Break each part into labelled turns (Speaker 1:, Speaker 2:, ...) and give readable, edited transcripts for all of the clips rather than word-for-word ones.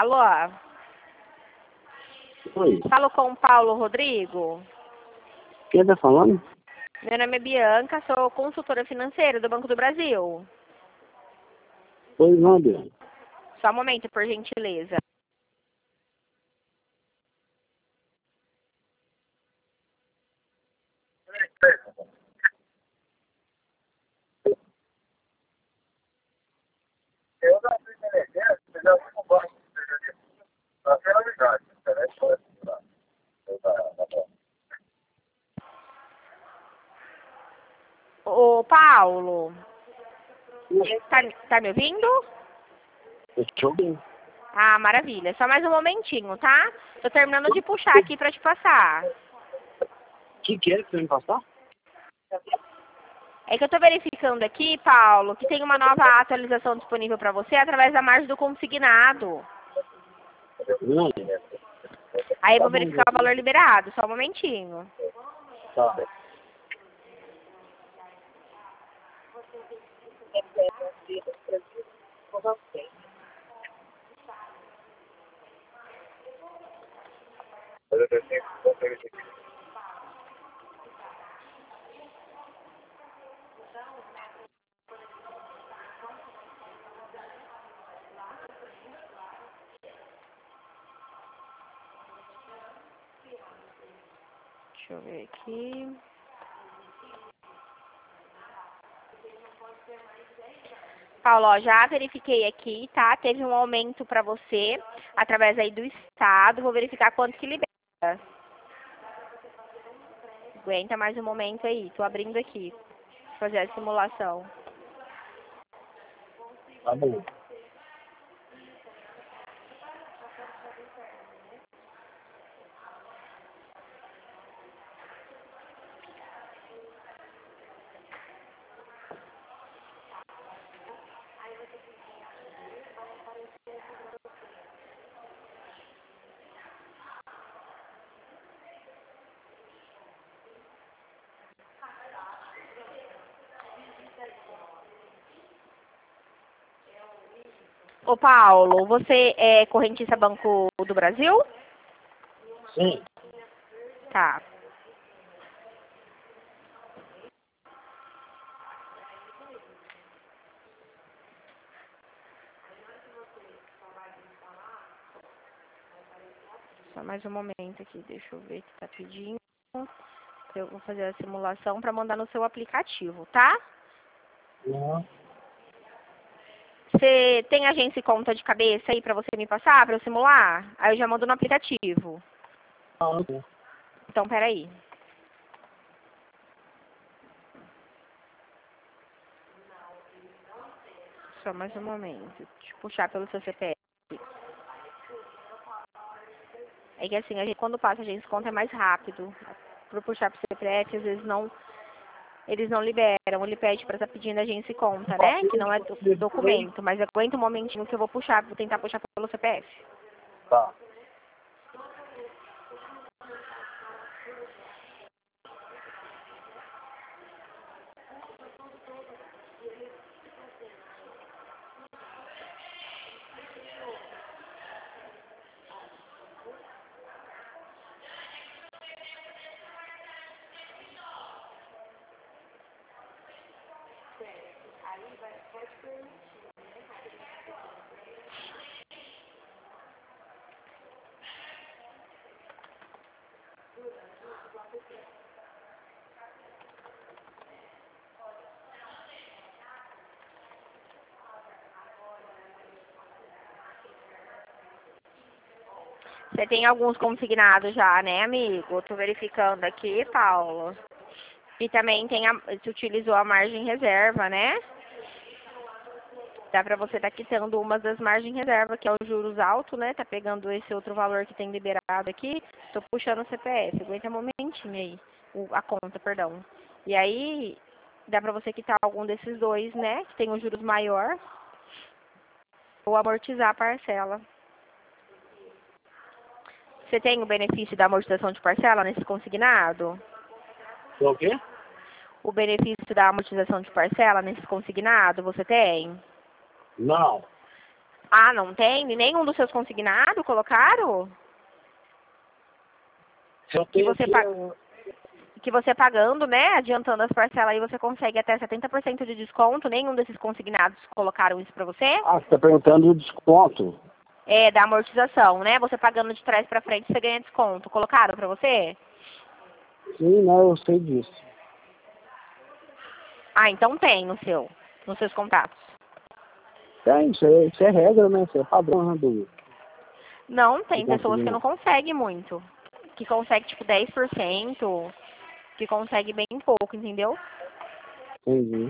Speaker 1: Alô?
Speaker 2: Oi.
Speaker 1: Falo com o Paulo Rodrigo.
Speaker 2: Quem tá falando?
Speaker 1: Meu nome é Bianca, sou consultora financeira do Banco do Brasil.
Speaker 2: Pois não, Bianca.
Speaker 1: Só um momento, por gentileza.
Speaker 3: Eu não fui energia, você já foi com banco. Na finalidade, internet foi assim, tá? Tá bom.
Speaker 1: Ô, Paulo, tá me ouvindo?
Speaker 2: Eu te ouvi.
Speaker 1: Ah, maravilha. Só mais um momentinho, tá? Tô terminando de puxar aqui pra te passar.
Speaker 2: O que é que você vai me passar?
Speaker 1: É que eu tô verificando aqui, Paulo, que tem uma nova atualização disponível pra você através da margem do consignado.
Speaker 2: Não.
Speaker 1: Aí eu vou verificar o valor liberado. Só um momentinho.
Speaker 2: Tá.
Speaker 1: Deixa eu ver aqui. Paulo, ó, já verifiquei aqui, tá? Teve um aumento pra você através aí do Estado. Vou verificar quanto que libera. Aguenta mais um momento aí. Tô abrindo aqui. Fazer a simulação.
Speaker 2: Tá bom.
Speaker 1: Ô, Paulo, você é correntista Banco do Brasil?
Speaker 2: Sim.
Speaker 1: Tá. Só mais um momento aqui, deixa eu ver o que tá pedindo. Eu vou fazer a simulação para mandar no seu aplicativo, tá?
Speaker 2: Uhum.
Speaker 1: Você tem agência e conta de cabeça aí para você me passar, para eu simular? Aí eu já mando no aplicativo.
Speaker 2: Ah, ok.
Speaker 1: Então, peraí. Só mais um momento. Deixa eu puxar pelo seu CPF. É que assim, a gente, quando passa a agência e conta é mais rápido. Por puxar pro CPF, às vezes não... Eles não liberam, ele pede para estar pedindo agência e conta, né? Que não é documento, mas aguenta um momentinho que eu vou puxar, vou tentar puxar pelo CPF.
Speaker 2: Tá.
Speaker 1: Você tem alguns consignados já, né, amigo? Tô verificando aqui, Paulo. E também tem você utilizou a margem reserva, né? Dá pra você estar quitando uma das margens reserva, que é os juros altos, né? Tá pegando esse outro valor que tem liberado aqui. Tô puxando o CPF. Aguenta um momentinho aí. A conta, perdão. E aí, dá pra você quitar algum desses dois, né? Que tem os juros maior. Ou amortizar a parcela. Você tem o benefício da amortização de parcela nesse consignado?
Speaker 2: O quê?
Speaker 1: O benefício da amortização de parcela nesse consignado, você tem?
Speaker 2: Não.
Speaker 1: Ah, não tem? Nenhum dos seus consignados colocaram?
Speaker 2: Se eu
Speaker 1: Que
Speaker 2: tenho
Speaker 1: você,
Speaker 2: aqui,
Speaker 1: que você pagando, né, adiantando as parcelas aí, você consegue até 70% de desconto. Nenhum desses consignados colocaram isso pra você?
Speaker 2: ah, você está perguntando o desconto.
Speaker 1: É, da amortização, né? Você pagando de trás pra frente, você ganha desconto. Colocaram pra você?
Speaker 2: Sim, não, eu sei disso.
Speaker 1: Ah, então tem no seu, nos seus contatos.
Speaker 2: Isso é regra, né? Isso é padrão, né,
Speaker 1: Não, tem
Speaker 2: do
Speaker 1: pessoas que não
Speaker 2: consignado.
Speaker 1: conseguem muito. Que consegue tipo 10%, que consegue bem pouco, entendeu?
Speaker 2: Entendi.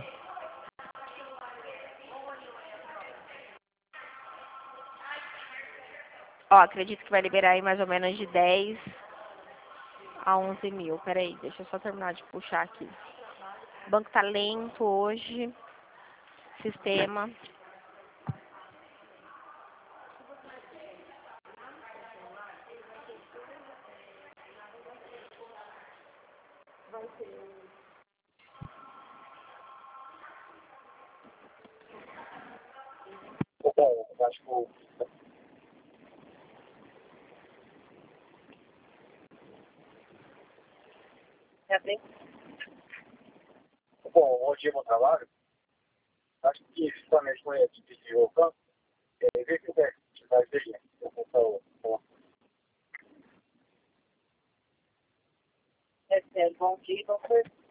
Speaker 1: Ó, acredito que vai liberar aí mais ou menos de 10 a 11 mil. Peraí, deixa eu só terminar de puxar aqui. O banco tá lento hoje. Sistema.
Speaker 3: Bom, eu acho que o bom, hoje no trabalho, acho que justamente com ele de o campo, ver que vai ver, eu vou bom dia,